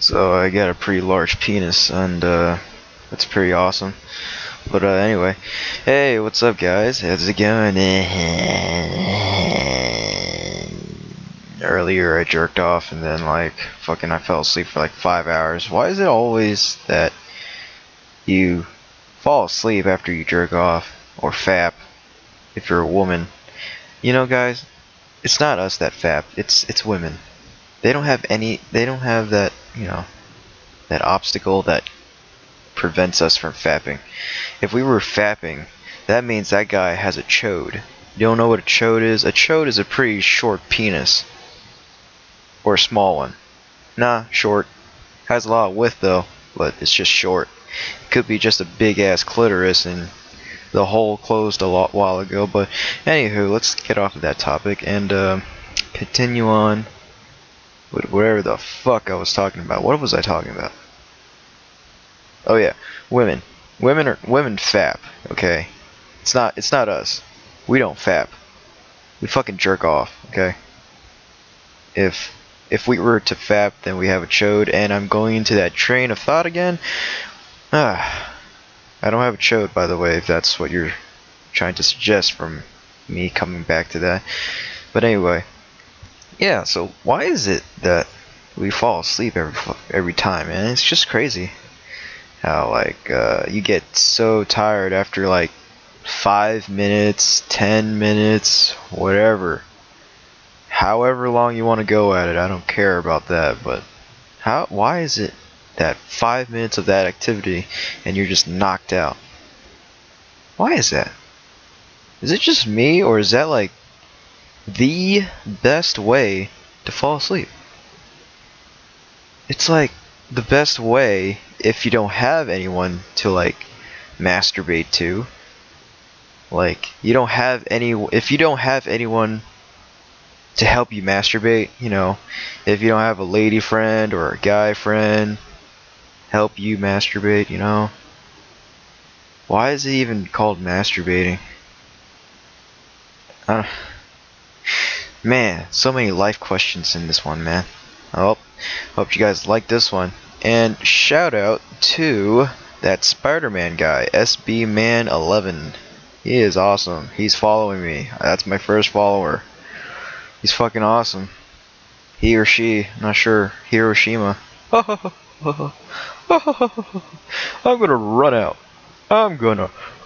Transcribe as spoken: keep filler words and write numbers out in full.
So I got a pretty large penis, and uh, it's pretty awesome. But uh, anyway, hey, what's up, guys? How's it going? Earlier I jerked off, and then like fucking I fell asleep for like five hours. Why is it always that you fall asleep after you jerk off or fap if you're a woman? You know, guys, it's not us that fap. It's it's women. They don't have any. They don't have that. You know, that obstacle that prevents us from fapping. If we were fapping, that means that guy has a chode. You don't know what a chode is? A chode is a pretty short penis. Or a small one. Nah, short. Has a lot of width though, but it's just short. It could be just a big ass clitoris and the hole closed a lot while ago, but anywho, let's get off of that topic and uh, continue on with whatever the fuck I was talking about. What was I talking about? Oh yeah, women. Women are women fap, okay? It's not it's not us. We don't fap. We fucking jerk off, okay? If if we were to fap, then we have a chode, and I'm going into that train of thought again. Ah, I don't have a chode, by the way, if that's what you're trying to suggest from me coming back to that. But anyway, yeah. So why is it that we fall asleep every every time, man? It's just crazy. How like uh, you get so tired after like five minutes, ten minutes, whatever. However long you want to go at it, I don't care about that. But how? Why is it that five minutes of that activity and you're just knocked out? Why is that? Is it just me, or is that like the best way to fall asleep? It's like the best way if you don't have anyone to like masturbate to. Like you don't have any if you don't have anyone to help you masturbate, you know, if you don't have a lady friend or a guy friend help you masturbate, you know. Why is it even called masturbating? Uh, man, so many life questions in this one, man. Oh, hope you guys like this one. And shout out to that Spider-Man guy, S B Man eleven. He is awesome. He's following me. That's my first follower. He's fucking awesome. He or she, I'm not sure. Hiroshima. I'm gonna run out. I'm gonna